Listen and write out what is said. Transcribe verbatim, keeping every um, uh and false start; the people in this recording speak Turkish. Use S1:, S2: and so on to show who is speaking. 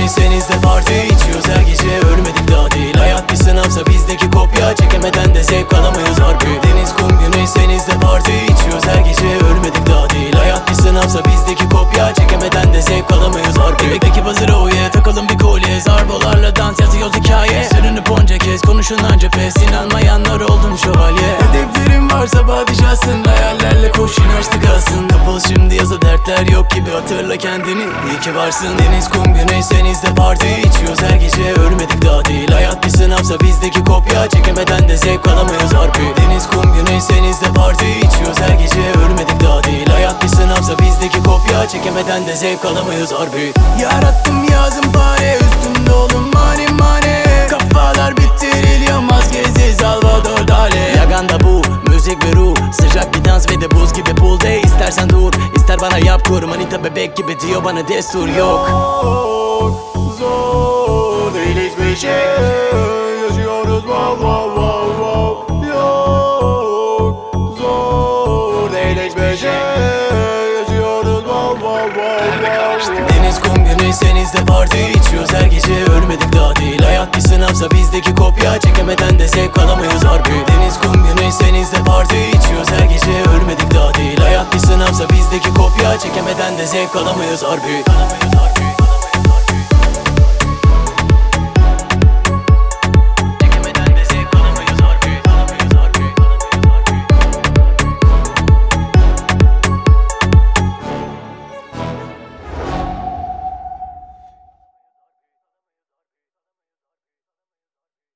S1: sen izle parti içiyoruz her gece, ölmedik daha değil. Hayat bir sınavsa bizdeki kopya, çekemeden de zevk alamıyoruz harbi. Deniz, kum, güneş, sen izle parti içiyoruz her gece, ölmedik daha değil. Hayat bir sınavsa bizdeki kopya, çekemeden de zevk alamıyoruz harbi. Ekip hazır oye, takalım bir kolye, zarbolarla dans yazıyoruz hikaye. Sırrını bonca kez konuşun anca pes, inanmayanlar oldun şövalye. Hedeflerin varsa padişahsın, hayallerle koş üniversite kalsın. Kapalı şimdi yaza, dertler yok gibi hatırla kendini, iyi ki varsın. Deniz, kum, güneş, sen izle parti içiyoruz her gece, ölmedik daha değil. Hayat bir sınavsa bizdeki kopya, çekemeden de zevk alamıyoruz harbi. Deniz, kum, güneş, sen izle parti içiyoruz her gece, ölmedik daha değil. Hayat bir sınavsa bizdeki kopya, çekemeden de zevk alamıyoruz harbi. Yarattım yazım pare, üstümde oğlum mani mani. Kafalar bittiriliyor maskesiz Salvador Dali. Yaganda bu müzik ve ruh, sıcak bir dans ve de buz gibi pool day. İstersen dur, ister bana yap kur, manita bebek gibi diyor bana destur yok.
S2: Zor değil hiçbir şey, yaşıyoruz wow wow wow wow. Yok, zor değil hiçbir şey, yaşıyoruz wow wow wow wow.
S1: Deniz, kum, güneş, sen izle parti içiyoruz her gece, ölmedik daha değil. Hayat bir sınavsa bizdeki kopya, çekemeden de zevk alamıyoruz harbi. Deniz, kum, güneş, sen izle parti içiyoruz her gece, ölmedik daha değil. Hayat bir sınavsa bizdeki kopya, çekemeden de zevk alamıyoruz harbi.